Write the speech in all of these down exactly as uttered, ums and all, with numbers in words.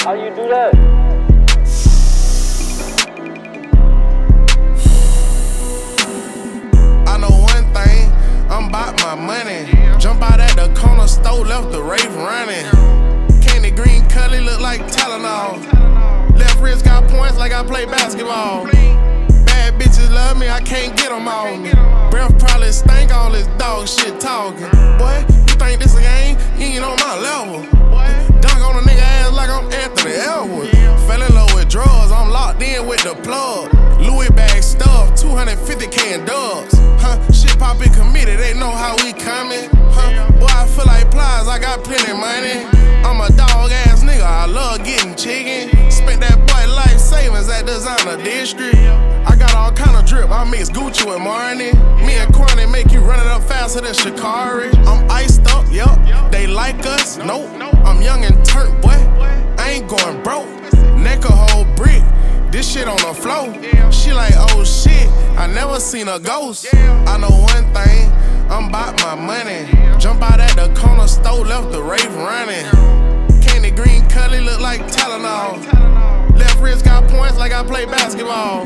How you do that? I know one thing, I'm about my money. Jump out at the corner store, left the rave running. Candy green Cully look like Tylenol. Left wrist got points like I play basketball. Bad bitches love me, I can't get them on me. Breath probably stank, all this dog shit talking. Boy, you think this a game? You ain't on my level. Dunk on a nigga ass like I'm Anthony Edwards. Fell in love with drugs, I'm locked in with the plug. Louis bag stuff, two hundred fifty K in dubs. Huh, shit poppin' committed, they know how we coming. Huh, boy, I feel like Plies, I got plenty money. I'm a dog ass nigga, I love getting chicken. Spent that boy life savings at Designer District. I got all kind of drip, I mix Gucci with Marnie. Me and Kwani make you run it up faster than Shikari. I'm iced up, yup, they like us, nope. I'm young and turnt, boy, I ain't going broke. Neck a whole brick, this shit on the floor. She like, oh shit, I never seen a ghost. I know one thing, I'm about my money. Jump out at the corner store, left the rave running. Candy green Cully look like Tylenol. Left wrist got points like I play basketball.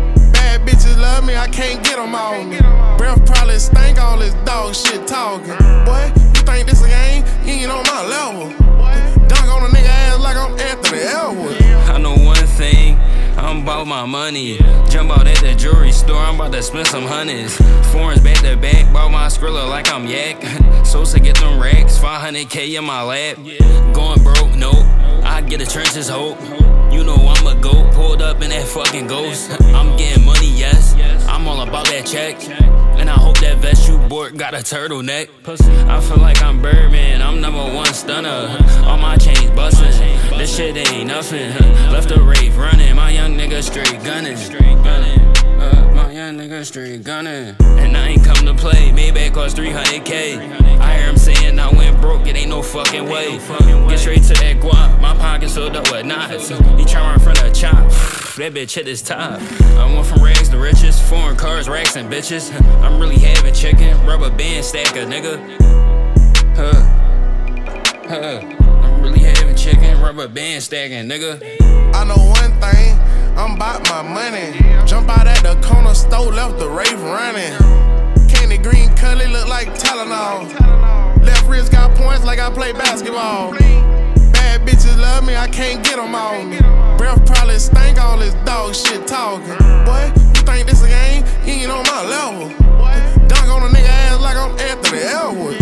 Bad bitches love me, I can't get them on me. Breath probably stank, all this dog shit talking. Boy, you think this a game? You ain't on my level. Dunk on a nigga ass like I'm Anthony Edwards. I know one thing, I'm about my money. Jump out at the jewelry store, I'm about to spend some hundreds. Foreigns back to back, bought my Skrilla like I'm Yak. Sosa get them racks, five hundred K in my lap. Going broke, no, I get the trenches hope. You know I'm a goat, pulled up in that fucking ghost. I'm getting money, yes, I'm all about that check. And I hope that vest you bought got a turtleneck. I feel like I'm Birdman, I'm number one stunner. All my chains bustin', this shit ain't nothing. Left the rave running, my young nigga straight gunning. Uh, my young nigga straight gunning. And I ain't come to play, Maybach cost three hundred K. I hear him saying I went broke, it ain't no fucking way. Get straight to that guap, my pockets filled up with knots. He try run from the chop, that bitch hit his top. I went from rags to riches, foreign cars, racks and bitches. I'm really having chicken, rubber band stacker, nigga. Huh, huh. I'm really having chicken, rubber band stacking, nigga. I know one thing, I'm about my money. Jump out at the corner store, left the rave running. Candy green Cully look like Tylenol. Left wrist got points like I play basketball. Bad bitches love me, I can't get them on me. Breath probably stank, all this dog shit talking. Boy, you think this a game? You ain't on my level. Dunk on a nigga ass like I'm Anthony Edwards.